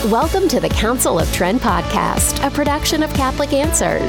Welcome to the Council of Trent podcast, a production of Catholic Answers.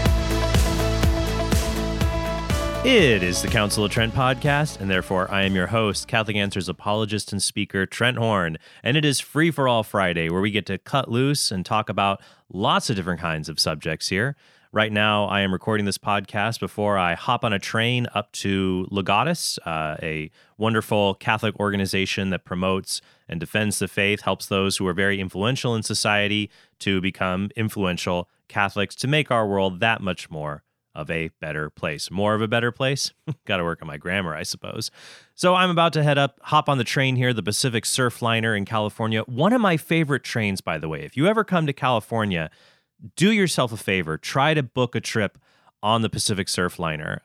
It is the Council of Trent podcast, and therefore I am your host, Catholic Answers apologist and speaker, Trent Horn, and it is Free for All Friday, where we get to cut loose and talk about lots of different kinds of subjects here. Right now, I am recording this podcast before I hop on a train up to Legatus, a wonderful Catholic organization that promotes and defends the faith, helps those who are very influential in society to become influential Catholics, to make our world that much more of a better place. More of a better place? Got to work on my grammar, I suppose. So I'm about to hop on the train here, the Pacific Surfliner in California. One of my favorite trains, by the way. If you ever come to California, do yourself a favor, try to book a trip on the Pacific Surfliner.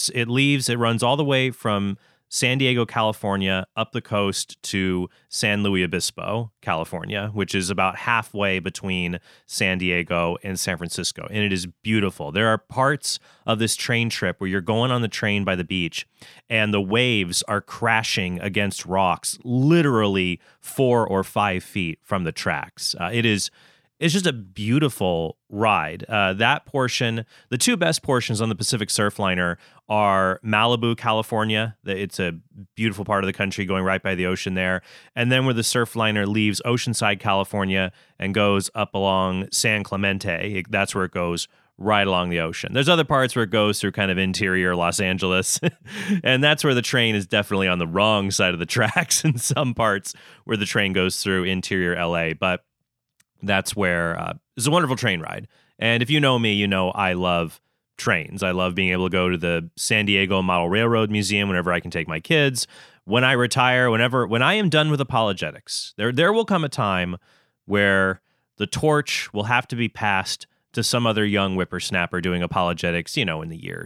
It runs all the way from San Diego, California, up the coast to San Luis Obispo, California, which is about halfway between San Diego and San Francisco. And it is beautiful. There are parts of this train trip where you're going on the train by the beach and the waves are crashing against rocks literally 4 or 5 feet from the tracks. It's just a beautiful ride. That portion, the two best portions on the Pacific Surfliner are Malibu, California. It's a beautiful part of the country going right by the ocean there. And then where the Surfliner leaves Oceanside, California and goes up along San Clemente, that's where it goes right along the ocean. There's other parts where it goes through kind of interior Los Angeles, and that's where the train is definitely on the wrong side of the tracks in some parts where the train goes through interior LA. But that's where it's a wonderful train ride. And if you know me, you know I love trains. I love being able to go to the San Diego Model Railroad Museum whenever I can take my kids. When I retire, when I am done with apologetics, there will come a time where the torch will have to be passed to some other young whippersnapper doing apologetics, in the year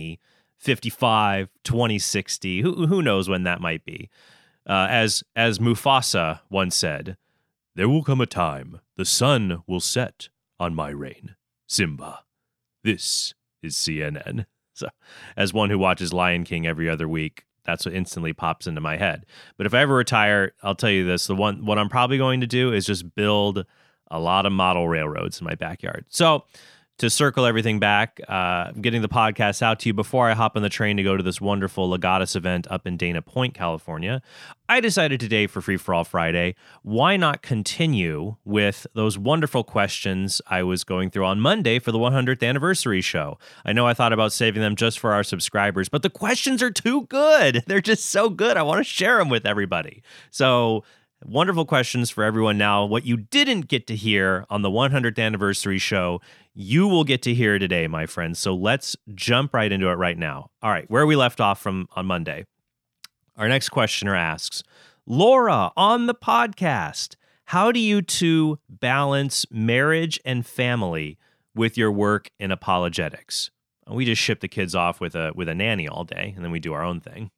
2055, 2060. Who knows when that might be? As Mufasa once said, "There will come a time the sun will set on my reign. Simba, this is CNN." So, as one who watches Lion King every other week, that's what instantly pops into my head. But if I ever retire, I'll tell you this, what I'm probably going to do is just build a lot of model railroads in my backyard. So, to circle everything back, I'm getting the podcast out to you before I hop on the train to go to this wonderful Legatus event up in Dana Point, California. I decided today for Free for All Friday, why not continue with those wonderful questions I was going through on Monday for the 100th anniversary show. I know I thought about saving them just for our subscribers, but the questions are too good. They're just so good. I want to share them with everybody. So, wonderful questions for everyone now. What you didn't get to hear on the 100th anniversary show, you will get to hear today, my friends. So let's jump right into it right now. All right, where we left off from on Monday. Our next questioner asks, Laura, on the podcast, how do you two balance marriage and family with your work in apologetics? We just ship the kids off with a nanny all day, and then we do our own thing.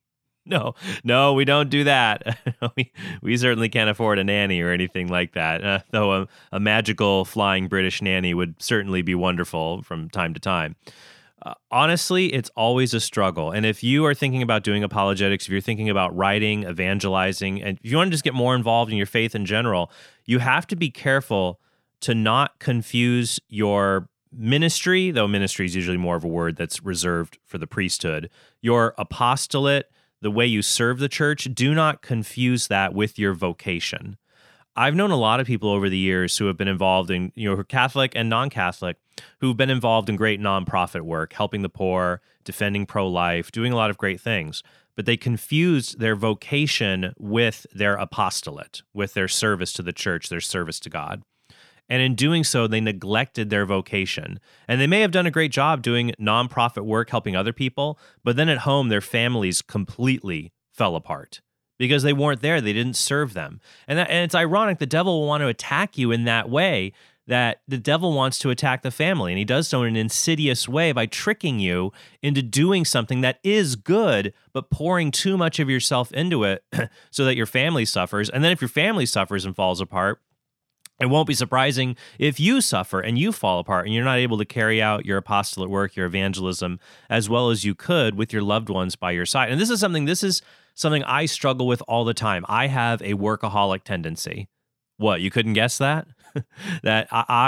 No, we don't do that. we certainly can't afford a nanny or anything like that, though a magical flying British nanny would certainly be wonderful from time to time. Honestly, it's always a struggle. And if you are thinking about doing apologetics, if you're thinking about writing, evangelizing, and if you want to just get more involved in your faith in general, you have to be careful to not confuse your ministry, though ministry is usually more of a word that's reserved for the priesthood, your apostolate, the way you serve the church. Do not confuse that with your vocation. I've known a lot of people over the years who have been involved in, who are Catholic and non-Catholic, who've been involved in great nonprofit work, helping the poor, defending pro-life, doing a lot of great things. But they confused their vocation with their apostolate, with their service to the church, their service to God. And in doing so, they neglected their vocation. And they may have done a great job doing nonprofit work, helping other people, but then at home, their families completely fell apart because they weren't there. They didn't serve them. And it's ironic. The devil will want to attack you in that way, that the devil wants to attack the family. And he does so in an insidious way by tricking you into doing something that is good, but pouring too much of yourself into it so that your family suffers. And then if your family suffers and falls apart, it won't be surprising if you suffer and you fall apart and you're not able to carry out your apostolate work, your evangelism, as well as you could with your loved ones by your side. And this is something I struggle with all the time. I have a workaholic tendency. What, you couldn't guess that? That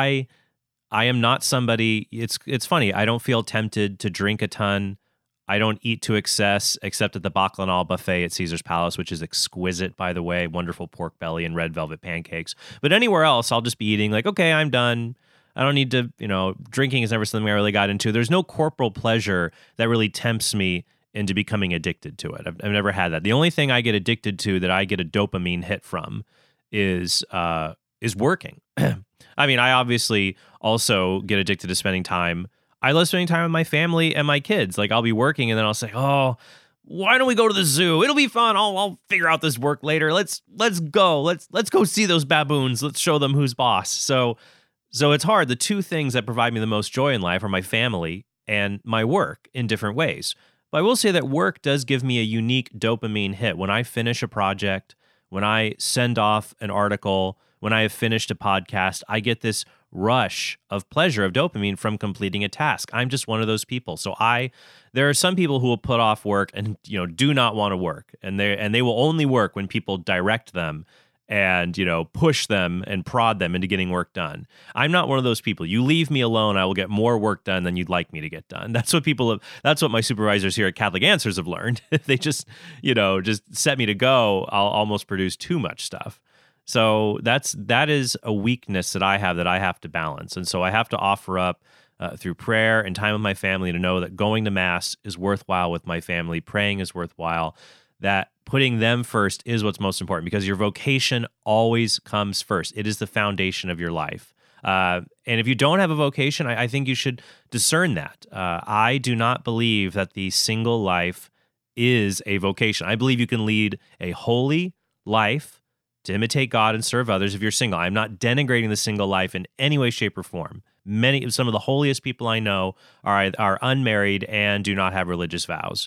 I am not somebody, it's funny, I don't feel tempted to drink a ton. I don't eat to excess, except at the Bacchanal buffet at Caesar's Palace, which is exquisite, by the way, wonderful pork belly and red velvet pancakes. But anywhere else, I'll just be eating like, okay, I'm done. I don't need to, drinking is never something I really got into. There's no corporal pleasure that really tempts me into becoming addicted to it. I've never had that. The only thing I get addicted to that I get a dopamine hit from is working. I mean, I obviously also get addicted to spending time. I love spending time with my family and my kids. Like, I'll be working and then I'll say, oh, why don't we go to the zoo? It'll be fun. I'll figure out this work later. Let's go. Let's go see those baboons. Let's show them who's boss. So it's hard. The two things that provide me the most joy in life are my family and my work in different ways. But I will say that work does give me a unique dopamine hit. When I finish a project, when I send off an article, when I have finished a podcast, I get this rush of pleasure, of dopamine from completing a task. I'm just one of those people. So there are some people who will put off work and do not want to work, and they will only work when people direct them and push them and prod them into getting work done. I'm not one of those people. You leave me alone, I will get more work done than you'd like me to get done. That's what my supervisors here at Catholic Answers have learned. If they just set me to go, I'll almost produce too much stuff. So that is a weakness that I have to balance. And so I have to offer up through prayer and time with my family to know that going to Mass is worthwhile with my family, praying is worthwhile, that putting them first is what's most important, because your vocation always comes first. It is the foundation of your life. And if you don't have a vocation, I think you should discern that. I do not believe that the single life is a vocation. I believe you can lead a holy life to imitate God and serve others if you're single. I'm not denigrating the single life in any way, shape, or form. Some of the holiest people I know are unmarried and do not have religious vows.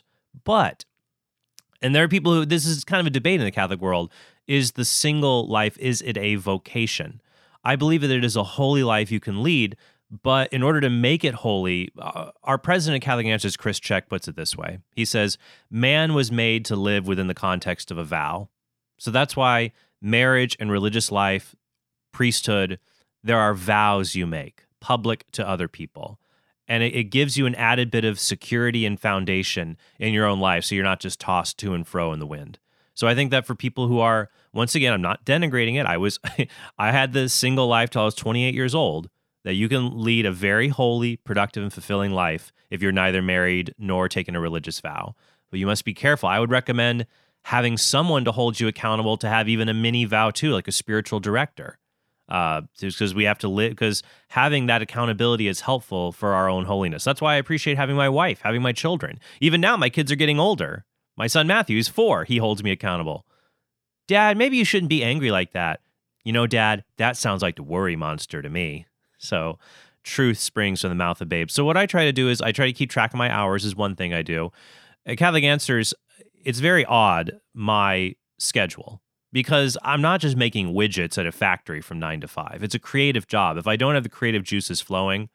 And there are people who, this is kind of a debate in the Catholic world, is the single life, is it a vocation? I believe that it is a holy life you can lead, but in order to make it holy, our president of Catholic Answers, Chris Check, puts it this way. He says, man was made to live within the context of a vow. So that's why marriage and religious life, priesthood, there are vows you make, public to other people. And it gives you an added bit of security and foundation in your own life, so you're not just tossed to and fro in the wind. So I think that for people who are, once again, I'm not denigrating it. I had this single life till I was 28 years old, that you can lead a very holy, productive, and fulfilling life if you're neither married nor taking a religious vow. But you must be careful. I would recommend having someone to hold you accountable, to have even a mini vow too, like a spiritual director. Because we have to live, because having that accountability is helpful for our own holiness. That's why I appreciate having my wife, having my children. Even now, my kids are getting older. My son Matthew is 4. He holds me accountable. Dad, maybe you shouldn't be angry like that. Dad, that sounds like the worry monster to me. So truth springs from the mouth of babes. So what I try to do is I try to keep track of my hours is one thing I do. At Catholic Answers, it's very odd, my schedule, because I'm not just making widgets at a factory from 9 to 5. It's a creative job. If I don't have the creative juices flowing,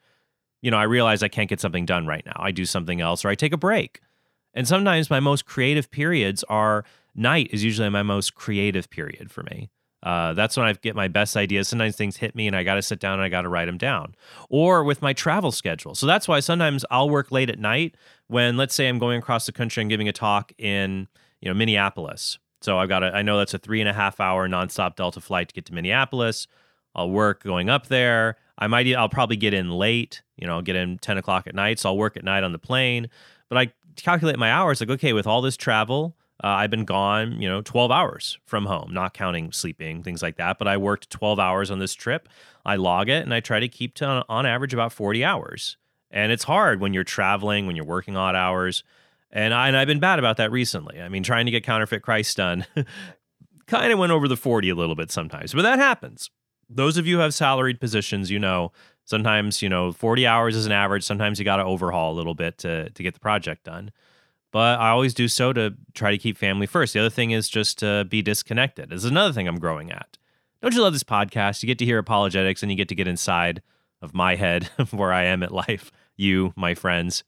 I realize I can't get something done right now. I do something else or I take a break. And sometimes my most creative periods night is usually my most creative period for me. That's when I get my best ideas. Sometimes things hit me and I got to sit down and I got to write them down. Or with my travel schedule. So that's why sometimes I'll work late at night when, let's say, I'm going across the country and giving a talk in Minneapolis. So I know that's a 3.5 hour nonstop Delta flight to get to Minneapolis. I'll work going up there. I'll probably get in late, I'll get in 10 o'clock at night. So I'll work at night on the plane. But I calculate my hours like, okay, with all this travel, I've been gone, 12 hours from home, not counting sleeping, things like that. But I worked 12 hours on this trip. I log it and I try to keep to, on average, about 40 hours. And it's hard when you're traveling, when you're working odd hours. And I've been bad about that recently. I mean, trying to get Counterfeit Christ done kind of went over the 40 a little bit sometimes. But that happens. Those of you who have salaried positions, sometimes, 40 hours is an average. Sometimes you got to overhaul a little bit to get the project done. But I always do so to try to keep family first. The other thing is just to be disconnected. This is another thing I'm growing at. Don't you love this podcast? You get to hear apologetics and you get to get inside of my head of where I am at life. You, my friends.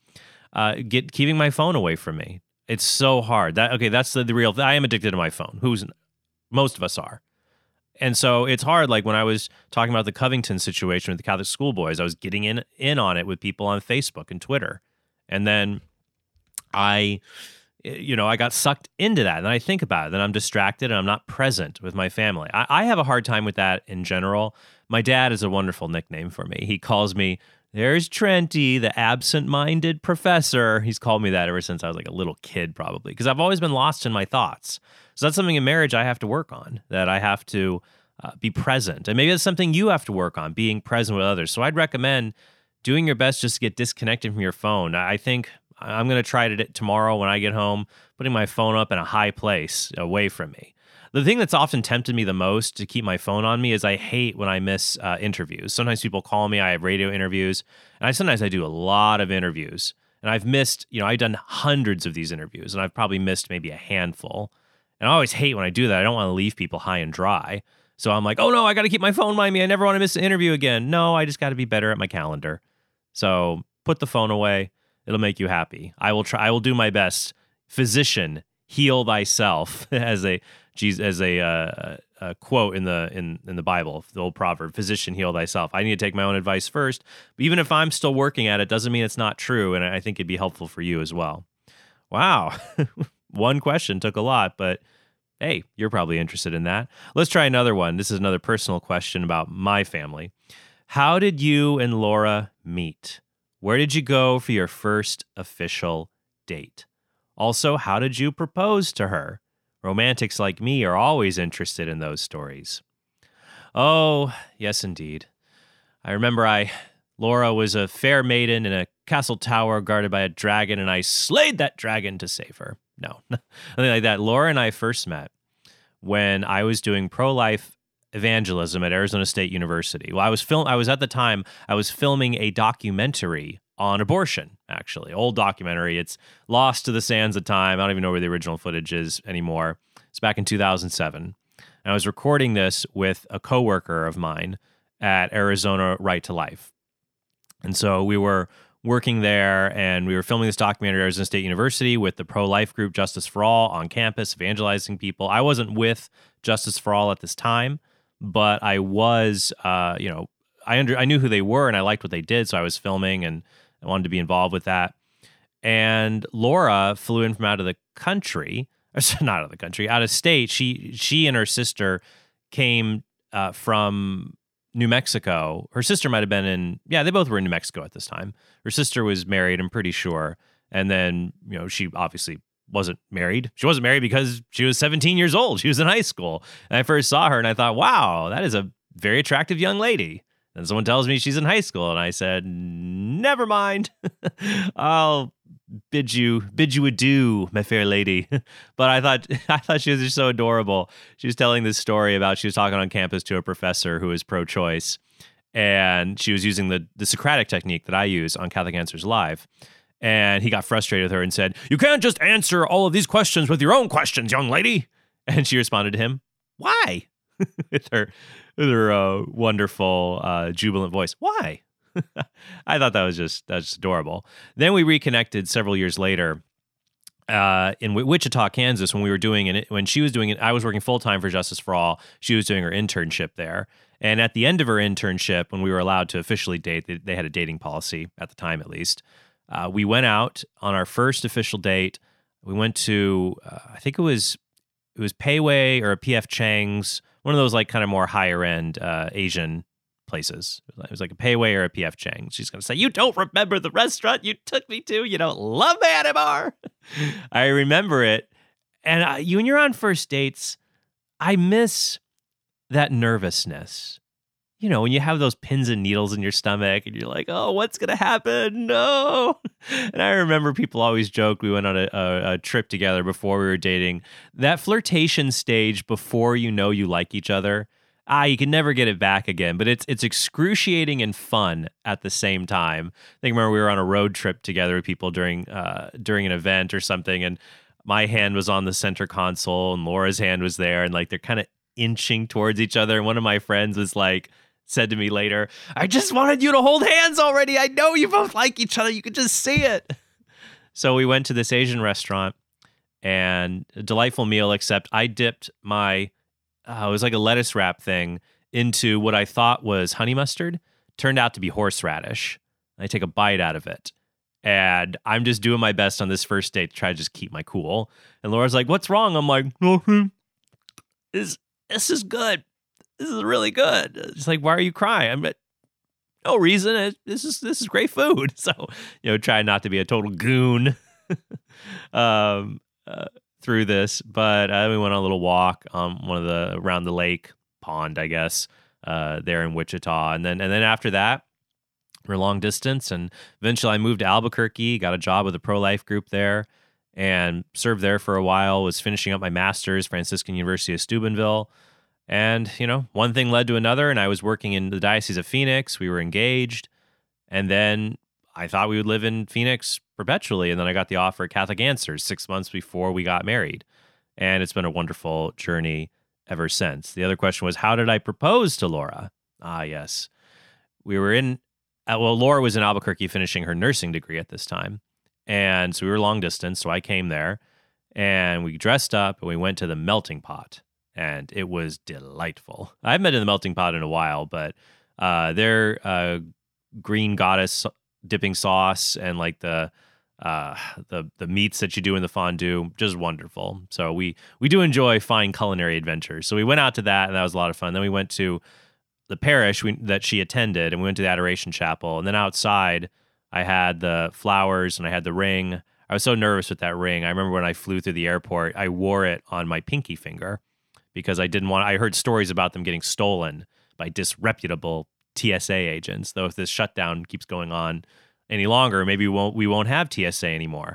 Keeping my phone away from me. It's so hard. That's the real. I am addicted to my phone. Most of us are. And so it's hard. Like when I was talking about the Covington situation with the Catholic schoolboys, I was getting in on it with people on Facebook and Twitter. And then I got sucked into that. And I think about it. Then I'm distracted and I'm not present with my family. I have a hard time with that in general. My dad is a wonderful nickname for me. He calls me, there's Trenty, the absent-minded professor. He's called me that ever since I was like a little kid, probably, because I've always been lost in my thoughts. So that's something in marriage I have to work on, that I have to be present. And maybe that's something you have to work on, being present with others. So I'd recommend doing your best just to get disconnected from your phone. I think I'm going to try it tomorrow when I get home, putting my phone up in a high place away from me. The thing that's often tempted me the most to keep my phone on me is I hate when I miss interviews. Sometimes people call me, I have radio interviews, and sometimes I do a lot of interviews. And I've missed, I've done hundreds of these interviews, and I've probably missed maybe a handful. And I always hate when I do that. I don't want to leave people high and dry. So I'm like, oh no, I got to keep my phone by me. I never want to miss an interview again. No, I just got to be better at my calendar. So put the phone away. It'll make you happy. I will do my best. Physician, heal thyself, as a quote in the Bible, the old proverb. Physician, heal thyself. I need to take my own advice first. But even if I'm still working at it, doesn't mean it's not true. And I think it'd be helpful for you as well. Wow, one question took a lot, but hey, you're probably interested in that. Let's try another one. This is another personal question about my family. How did you and Laura meet? Where did you go for your first official date? Also, how did you propose to her? Romantics like me are always interested in those stories. Oh, yes, indeed. I remember Laura was a fair maiden in a castle tower guarded by a dragon, and I slayed that dragon to save her. No, nothing like that. Laura and I first met when I was doing pro-life evangelism at Arizona State University. Well, I was filming a documentary on abortion, actually. Old documentary. It's lost to the sands of time. I don't even know where the original footage is anymore. It's back in 2007. And I was recording this with a coworker of mine at Arizona Right to Life. And so we were working there, and we were filming this documentary at Arizona State University with the pro-life group Justice for All on campus, evangelizing people. I wasn't with Justice for All at this time, but I was, I knew who they were, and I liked what they did, so I was filming, and I wanted to be involved with that. And Laura flew in from out of the country, not out of the country, out of state. She and her sister came from New Mexico. Her sister might have been they both were in New Mexico at this time. Her sister was married, I'm pretty sure. And then, she obviously wasn't married. She wasn't married because she was 17 years old. She was in high school. And I first saw her and I thought, wow, that is a very attractive young lady. And someone tells me she's in high school. And I said, never mind. I'll bid you adieu, my fair lady. But I thought she was just so adorable. She was telling this story about she was talking on campus to a professor who is pro-choice, and she was using the Socratic technique that I use on Catholic Answers Live. And he got frustrated with her and said, "You can't just answer all of these questions with your own questions, young lady." And she responded to him, "Why?" with her wonderful, jubilant voice. "Why?" I thought that's just adorable. Then we reconnected several years later in Wichita, Kansas, when we were doing it. When she was doing it, I was working full time for Justice for All. She was doing her internship there. And at the end of her internship, when we were allowed to officially date, they had a dating policy at the time, at least. We went out on our first official date. We went to, I think it was Pei Wei or P.F. Chang's, one of those like kind of more higher end Asian places. It was like a Pei Wei or a P.F. Chang. She's going to say, "You don't remember the restaurant you took me to? You don't love me anymore." I remember it. And when you're on first dates, I miss that nervousness. When you have those pins and needles in your stomach and you're like, oh, what's going to happen? No. And I remember people always joke, we went on a trip together before we were dating. That flirtation stage before you know you like each other, you can never get it back again, but it's excruciating and fun at the same time. I think remember we were on a road trip together with people during an event or something, and my hand was on the center console and Laura's hand was there, and like they're kind of inching towards each other. And one of my friends was like, said to me later, "I just wanted you to hold hands already. I know you both like each other. You could just see it." So we went to this Asian restaurant, and a delightful meal, except I dipped my it was like a lettuce wrap thing into what I thought was honey mustard. Turned out to be horseradish. I take a bite out of it. And I'm just doing my best on this first date to try to just keep my cool. And Laura's like, "What's wrong?" I'm like, This is good. This is really good. She's like, "Why are you crying?" I'm like, "No reason. This is great food." So, try not to be a total goon through this. But we went on a little walk around the lake pond, I guess, there in Wichita. And then after that, we're long distance. And eventually I moved to Albuquerque, got a job with a pro-life group there, and served there for a while, was finishing up my master's, Franciscan University of Steubenville. And, one thing led to another, and I was working in the Diocese of Phoenix. We were engaged. And then I thought we would live in Phoenix perpetually. And then I got the offer at Catholic Answers 6 months before we got married. And it's been a wonderful journey ever since. The other question was, how did I propose to Laura? Yes. We were Laura was in Albuquerque finishing her nursing degree at this time. And so we were long distance. So I came there and we dressed up and we went to the Melting Pot. And it was delightful. I haven't been to the Melting Pot in a while, but their green goddess dipping sauce and like the meats that you do in the fondue, just wonderful. So we do enjoy fine culinary adventures. So we went out to that, and that was a lot of fun. Then we went to the parish that she attended, and we went to the Adoration Chapel. And then outside, I had the flowers and I had the ring. I was so nervous with that ring. I remember when I flew through the airport, I wore it on my pinky finger because I heard stories about them getting stolen by disreputable TSA agents. Though if this shutdown keeps going on any longer, maybe we won't have TSA anymore.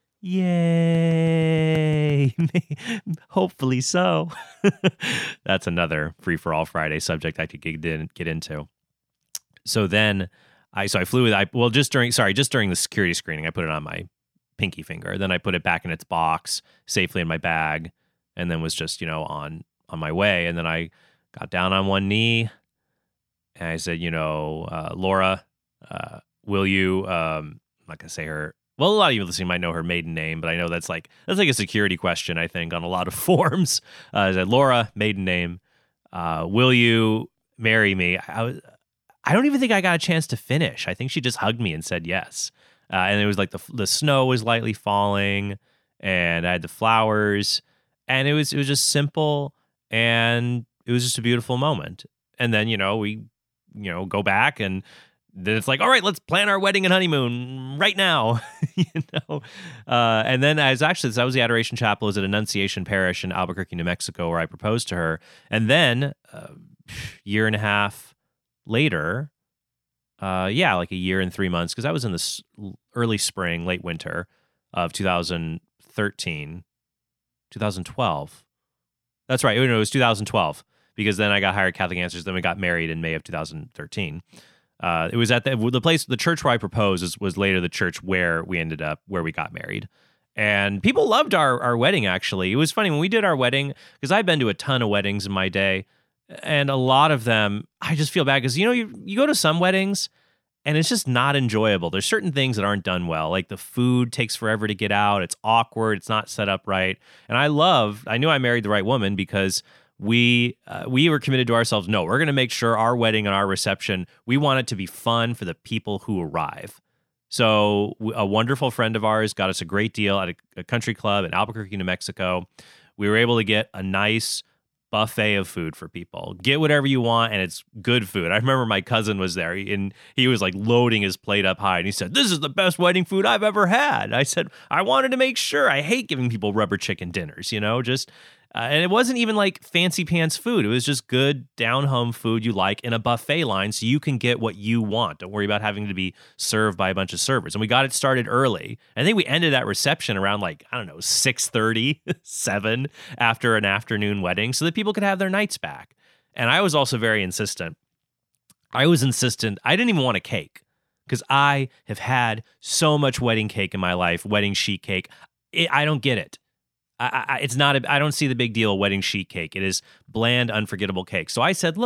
Yay! Hopefully so. That's another Free for All Friday subject I could get into. So then I flew with just during the security screening, I put it on my pinky finger. Then I put it back in its box safely in my bag, and then was just on my way. And then I got down on one knee and I said, Laura, will you? I'm not gonna say her. Well, a lot of you listening might know her maiden name, but I know that's like a security question, I think, on a lot of forms. I said, Laura, maiden name, will you marry me? I don't even think I got a chance to finish. I think she just hugged me and said yes. And it was like the snow was lightly falling, and I had the flowers, and it was just simple, and it was just a beautiful moment. And then we go back, and then it's like, all right, let's plan our wedding and honeymoon right now. And then that was the Adoration Chapel. It was at Annunciation Parish in Albuquerque, New Mexico, where I proposed to her. And then year and a half later, like a year and 3 months, because I was in the early spring, late winter of 2012. That's right. It was 2012, because then I got hired at Catholic Answers. Then we got married in May of 2013. It was at the church where I proposed was later the church where we got married. And people loved our wedding, actually. It was funny when we did our wedding, because I've been to a ton of weddings in my day, and a lot of them, I just feel bad because, you go to some weddings and it's just not enjoyable. There's certain things that aren't done well. Like the food takes forever to get out. It's awkward. It's not set up right. And I knew I married the right woman because we were committed to ourselves. No, we're going to make sure our wedding and our reception, we want it to be fun for the people who arrive. So a wonderful friend of ours got us a great deal at a country club in Albuquerque, New Mexico. We were able to get a nice buffet of food for people. Get whatever you want, and it's good food. I remember my cousin was there, and he was like loading his plate up high, and he said, "This is the best wedding food I've ever had." I said, "I wanted to make sure." I hate giving people rubber chicken dinners, and it wasn't even like fancy pants food. It was just good down-home food you like in a buffet line, so you can get what you want. Don't worry about having to be served by a bunch of servers. And we got it started early. I think we ended that reception around 6:30, 7 after an afternoon wedding, so that people could have their nights back. And I was also very insistent. I didn't even want a cake, because I have had so much wedding cake in my life, wedding sheet cake. I don't get it. I don't see the big deal of wedding sheet cake. It is bland, unforgettable cake. So I said, look,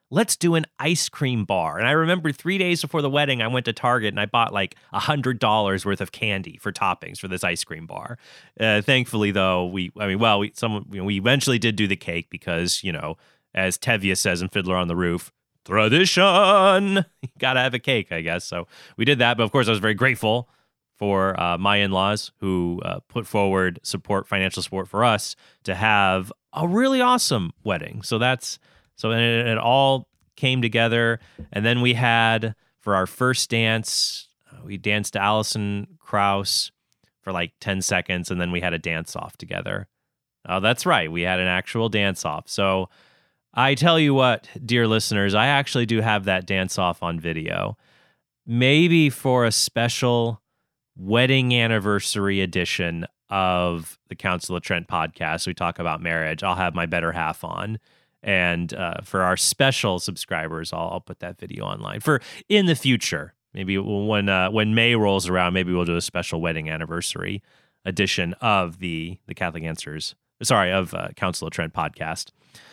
let's do an ice cream bar. And I remember 3 days before the wedding, I went to Target and I bought like $100 worth of candy for toppings for this ice cream bar. Thankfully, though, we eventually did do the cake because, as Tevye says in Fiddler on the Roof, tradition, you gotta have a cake, I guess. So we did that. But of course, I was very grateful for my in-laws who put forward financial support for us to have a really awesome wedding. So it all came together. And then we had, for our first dance, we danced to Alison Krauss for like 10 seconds, and then we had a dance-off together. Oh, that's right. We had an actual dance-off. So I tell you what, dear listeners, I actually do have that dance-off on video. Maybe for a special wedding anniversary edition of the Council of Trent podcast, we talk about marriage. I'll have my better half on. And for our special subscribers, I'll put that video online for in the future. Maybe when May rolls around, maybe we'll do a special wedding anniversary edition of the Catholic Answers. Of Council of Trent podcast.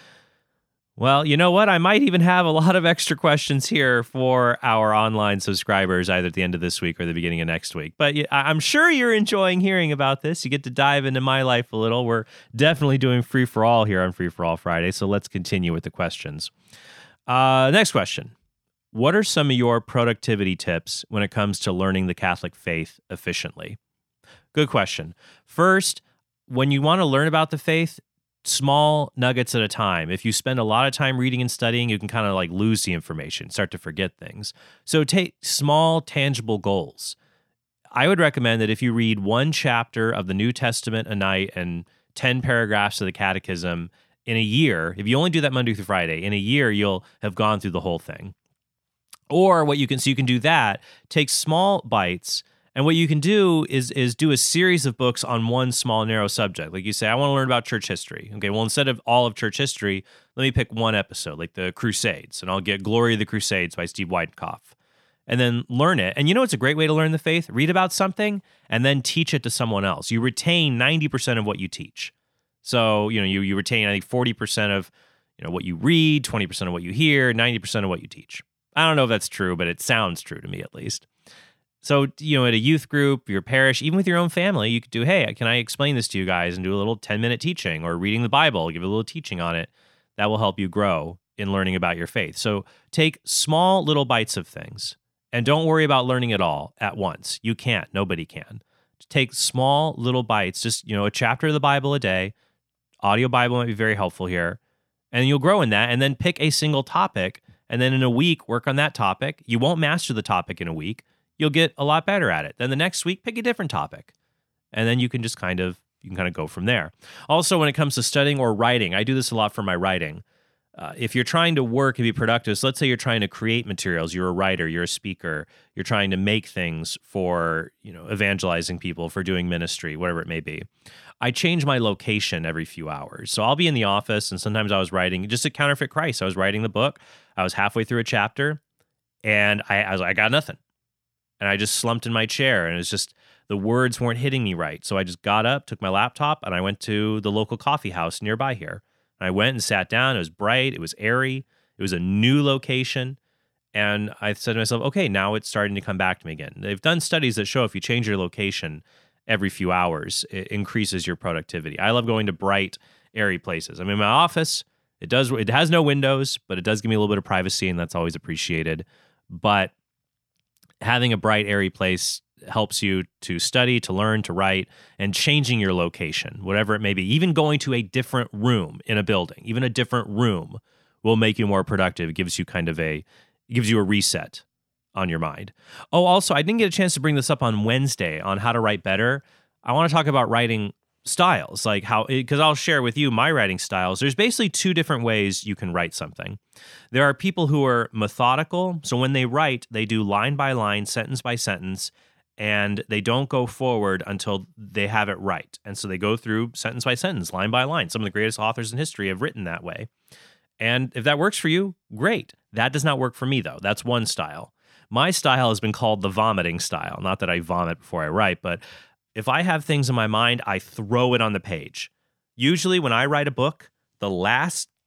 Well, you know what? I might even have a lot of extra questions here for our online subscribers, either at the end of this week or the beginning of next week. But I'm sure you're enjoying hearing about this. You get to dive into my life a little. We're definitely doing Free for All here on Free for All Friday, so let's continue with the questions. Next question. What are some of your productivity tips when it comes to learning the Catholic faith efficiently? Good question. First, when you want to learn about the faith, small nuggets at a time. If you spend a lot of time reading and studying, you can kind of like lose the information, start to forget things. So take small, tangible goals. I would recommend that if you read one chapter of the New Testament a night and 10 paragraphs of the Catechism in a year, if you only do that Monday through Friday, in a year, you'll have gone through the whole thing. Or you can do that, take small bites. And what you can do is do a series of books on one small, narrow subject. Like you say, I want to learn about church history. Okay, well, instead of all of church history, let me pick one episode, like the Crusades, and I'll get Glory of the Crusades by Steve Weidenkopf, and then learn it. And it's a great way to learn the faith. Read about something and then teach it to someone else. You retain 90% of what you teach. So, you retain, I think, 40% of, what you read, 20% of what you hear, 90% of what you teach. I don't know if that's true, but it sounds true to me at least. So, at a youth group, your parish, even with your own family, you could do, hey, can I explain this to you guys and do a little 10-minute teaching, or reading the Bible, give a little teaching on it. That will help you grow in learning about your faith. So take small little bites of things and don't worry about learning it all at once. You can't. Nobody can. Take small little bites, just, a chapter of the Bible a day. Audio Bible might be very helpful here. And you'll grow in that, and then pick a single topic, and then in a week, work on that topic. You won't master the topic in a week. You'll get a lot better at it. Then the next week, pick a different topic. And then you can just kind of go from there. Also, when it comes to studying or writing, I do this a lot for my writing. If you're trying to work and be productive, so let's say you're trying to create materials, you're a writer, you're a speaker, you're trying to make things for, evangelizing people, for doing ministry, whatever it may be. I change my location every few hours. So I'll be in the office, and sometimes I was writing just at Counterfeit Christ. I was writing the book. I was halfway through a chapter, and I got nothing. And I just slumped in my chair, and it was just, the words weren't hitting me right. So I just got up, took my laptop, and I went to the local coffee house nearby here. And I went and sat down. It was bright. It was airy. It was a new location. And I said to myself, okay, now it's starting to come back to me again. They've done studies that show if you change your location every few hours, it increases your productivity. I love going to bright, airy places. I'm in my office. It has no windows, but it does give me a little bit of privacy, and that's always appreciated. But having a bright, airy place helps you to study, to learn, to write, and changing your location, whatever it may be. Even going to a different room in a building, even a different room, will make you more productive. It gives you a reset on your mind. Oh, also, I didn't get a chance to bring this up on Wednesday on how to write better. I want to talk about writing styles, like because I'll share with you my writing styles. There's basically two different ways you can write something. There are people who are methodical. So when they write, they do line by line, sentence by sentence, and they don't go forward until they have it right. And so they go through sentence by sentence, line by line. Some of the greatest authors in history have written that way. And if that works for you, great. That does not work for me, though. That's one style. My style has been called the vomiting style. Not that I vomit before I write, but if I have things in my mind, I throw it on the page. Usually when I write a book, the last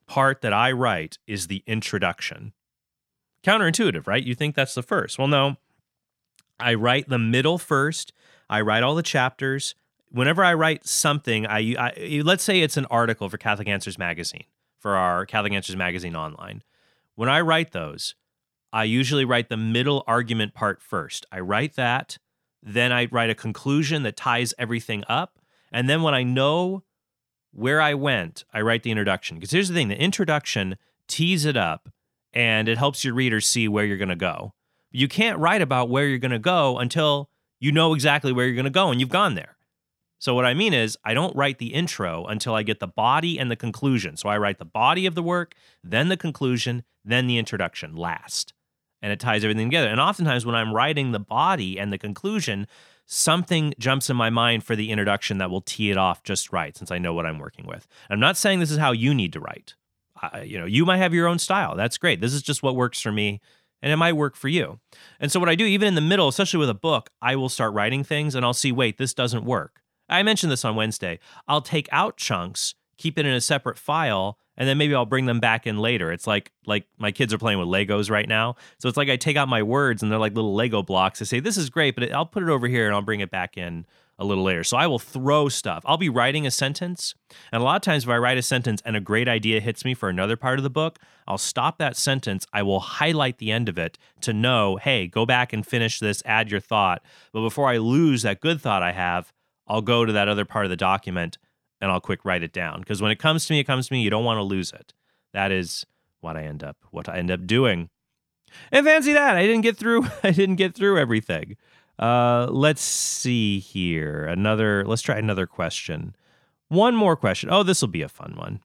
part that I write is the introduction. Counterintuitive, right? You think that's the first. Well, no. I write the middle first. I write all the chapters. Whenever I write something, I let's say it's an article for Catholic Answers Magazine, for our Catholic Answers Magazine online. When I write those, I usually write the middle argument part first. I write that, then I write a conclusion that ties everything up, and then when I know where I went, I write the introduction. Because here's the thing, the introduction tees it up, and it helps your readers see where you're going to go. You can't write about where you're going to go until you know exactly where you're going to go and you've gone there. So what I mean is I don't write the intro until I get the body and the conclusion. So I write the body of the work, then the conclusion, then the introduction last. And it ties everything together. And oftentimes when I'm writing the body and the conclusion, something jumps in my mind for the introduction that will tee it off just right, since I know what I'm working with. I'm not saying this is how you need to write. You might have your own style. That's great. This is just what works for me, and it might work for you. And so what I do, even in the middle, especially with a book, I will start writing things, and I'll see, wait, this doesn't work. I mentioned this on Wednesday. I'll take out chunks, keep it in a separate file, and then maybe I'll bring them back in later. It's like my kids are playing with Legos right now. So it's like I take out my words and they're like little Lego blocks. I say, this is great, but I'll put it over here and I'll bring it back in a little later. So I will throw stuff. I'll be writing a sentence. And a lot of times if I write a sentence and a great idea hits me for another part of the book, I'll stop that sentence. I will highlight the end of it to know, hey, go back and finish this, add your thought. But before I lose that good thought I have, I'll go to that other part of the document and I'll quick write it down. Because when it comes to me, you don't want to lose it. That is what I end up doing. And fancy that, I didn't get through everything. Let's see here. Let's try another question. One more question. Oh, this will be a fun one.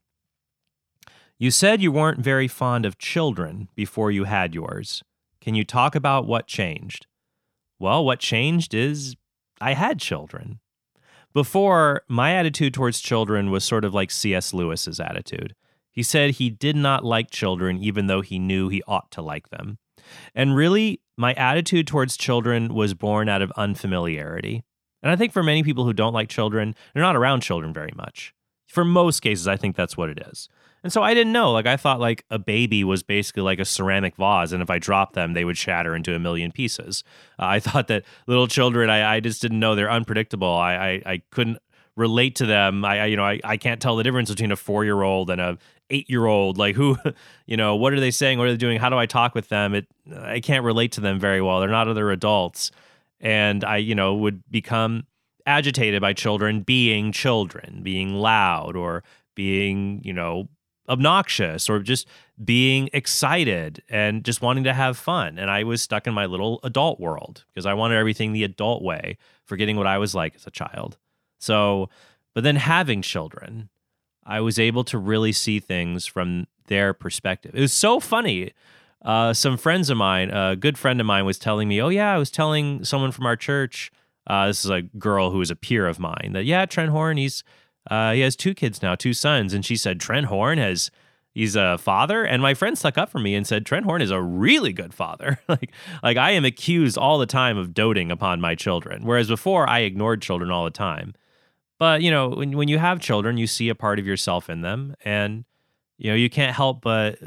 You said you weren't very fond of children before you had yours. Can you talk about what changed? Well, what changed is I had children. Before, my attitude towards children was sort of like C.S. Lewis's attitude. He said he did not like children even though he knew he ought to like them. And really, my attitude towards children was born out of unfamiliarity. And I think for many people who don't like children, they're not around children very much. For most cases, I think that's what it is. And so I didn't know. I thought a baby was basically like a ceramic vase, and if I dropped them, they would shatter into a million pieces. I thought that little children, I just didn't know. They're unpredictable. I couldn't relate to them. I can't tell the difference between a 4-year-old and a 8-year-old. What are they saying? What are they doing? How do I talk with them? I can't relate to them very well. They're not other adults. And I, would become agitated by children, being loud or being, obnoxious or just being excited and just wanting to have fun. And I was stuck in my little adult world because I wanted everything the adult way, forgetting what I was like as a child. So, but then having children, I was able to really see things from their perspective. It was so funny. Some friends of mine, a good friend of mine was telling me, oh yeah, I was telling someone from our church, this is a girl who is a peer of mine, that yeah, Trent Horn, he has 2 kids now, 2 sons. And she said, Trent Horn he's a father. And my friend stuck up for me and said, Trent Horn is a really good father. like I am accused all the time of doting upon my children. Whereas before I ignored children all the time. But, when you have children, you see a part of yourself in them and, you can't help but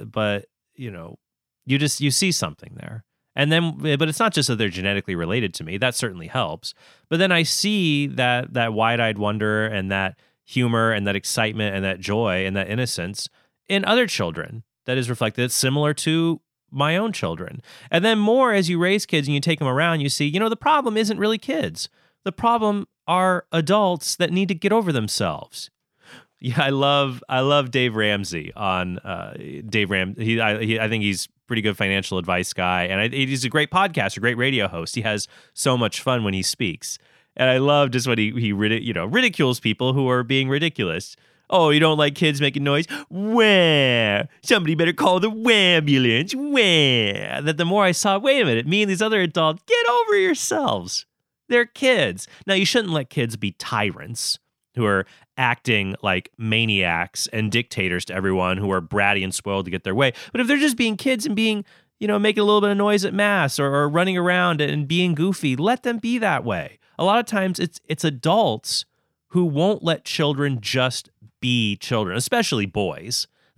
you see something there. And then, but it's not just that they're genetically related to me. That certainly helps. But then I see that wide-eyed wonder and that humor and that excitement and that joy and that innocence in other children that is reflected. It's similar to my own children. And then more as you raise kids and you take them around, you see, the problem isn't really kids. The problem are adults that need to get over themselves. Yeah, I love Dave Ramsey on Dave Ramsey. I think he's pretty good financial advice guy, and he's a great podcaster, great radio host. He has so much fun when he speaks, and I love just when he ridicules people who are being ridiculous. Oh, you don't like kids making noise? Wah! Somebody better call the wambulance. Wah! That the more I saw, wait a minute, me and these other adults, get over yourselves. They're kids. Now, you shouldn't let kids be tyrants who are acting like maniacs and dictators to everyone, who are bratty and spoiled to get their way. But if they're just being kids and being, making a little bit of noise at mass or running around and being goofy, let them be that way. A lot of times it's adults who won't let children just be children, especially boys,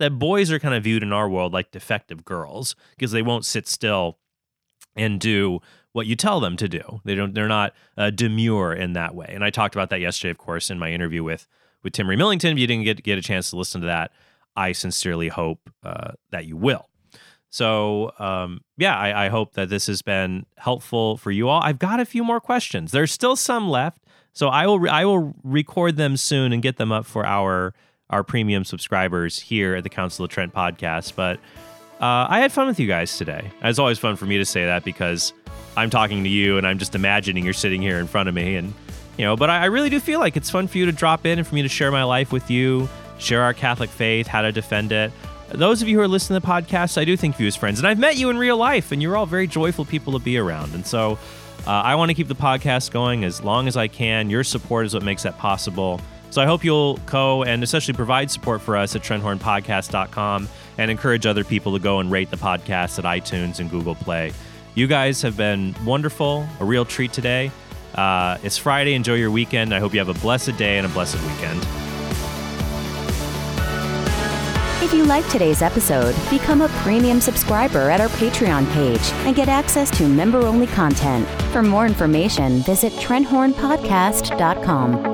that boys are kind of viewed in our world like defective girls because they won't sit still and do what you tell them to do. They're not demure in that way. And I talked about that yesterday, of course, in my interview with Timmerie Millington. If you didn't get a chance to listen to that, I sincerely hope that you will. So, I hope that this has been helpful for you all. I've got a few more questions. There's still some left, so I will record them soon and get them up for our premium subscribers here at the Council of Trent podcast. But I had fun with you guys today. It's always fun for me to say that because I'm talking to you and I'm just imagining you're sitting here in front of me. And, but I really do feel like it's fun for you to drop in and for me to share my life with you, share our Catholic faith, how to defend it. Those of you who are listening to the podcast, I do think of you as friends. And I've met you in real life, and you're all very joyful people to be around. And so I want to keep the podcast going as long as I can. Your support is what makes that possible. So I hope you'll and especially provide support for us at TrentHornPodcast.com and encourage other people to go and rate the podcast at iTunes and Google Play. You guys have been wonderful, a real treat today. It's Friday. Enjoy your weekend. I hope you have a blessed day and a blessed weekend. If you liked today's episode, become a premium subscriber at our Patreon page and get access to member-only content. For more information, visit TrentHornPodcast.com.